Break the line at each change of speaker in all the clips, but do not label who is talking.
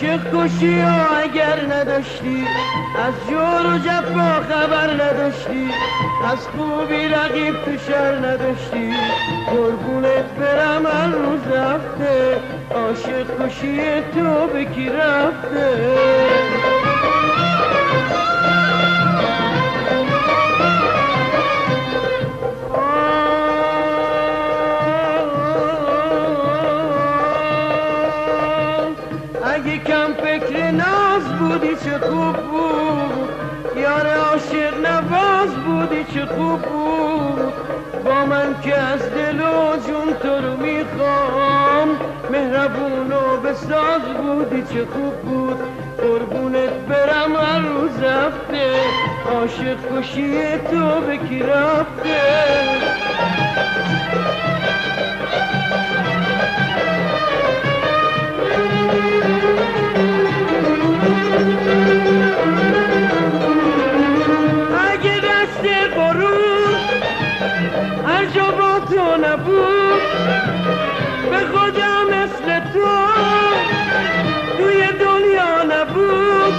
عاشق کشی ها اگر نداشتی، از جور و جفا خبر نداشتی، از خوبی رقیب تو شهر نداشتی، قربونت برم هر روز هفته، عاشق کشی تو به کی رفته؟ اگه کم فکر ناز بودی چه خوب بود، یار عاشق نواز بودی چه خوب بود، با من که از دل و جون تو رو میخوام، مهربون و بساز بودی چه خوب بود، قربونت برم هر روز هفته، عاشق کشی تو به کی رفته؟ اگه دست غرور هر جا با تو نبود، به خودم مثل تو توی دنیا نبود،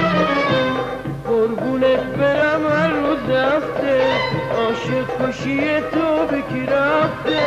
قربونت برم هر روز هفته، عاشق کشی تو به کی رفته؟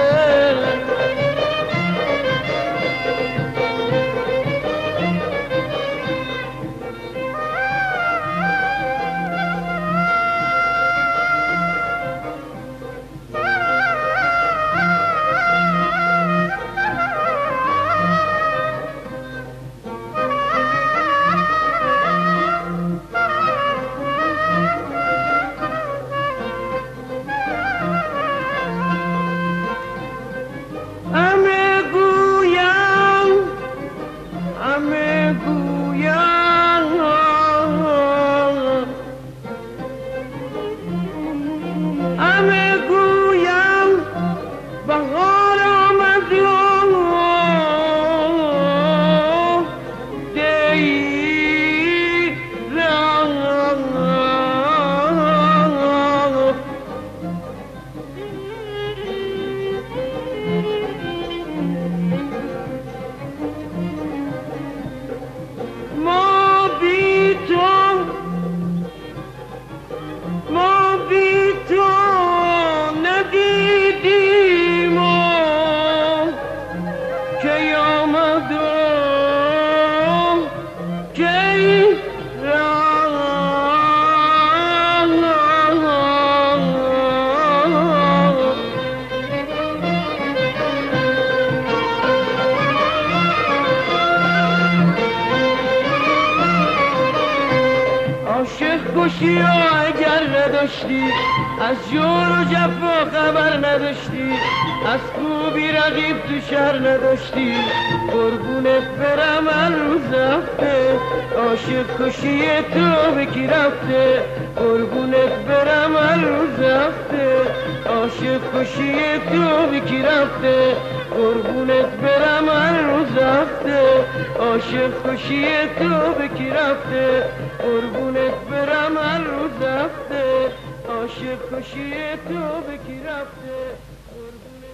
کشی ها اگر نداشتی، از جور و جفا خبر نداشتی، از خوبی رقیب تو شهر نداشتی، قربونت برم هر روز هفته، عاشق کشی تو به کی رفته؟ قربونت برم هر روز هفته، عاشق کشی تو به کی رفته؟ قربونت برم هر روز هفته، عاشق کشی تو به کی رفته؟ قربونت برم هر روز هفته، عاشق کشی تو به کی رفته؟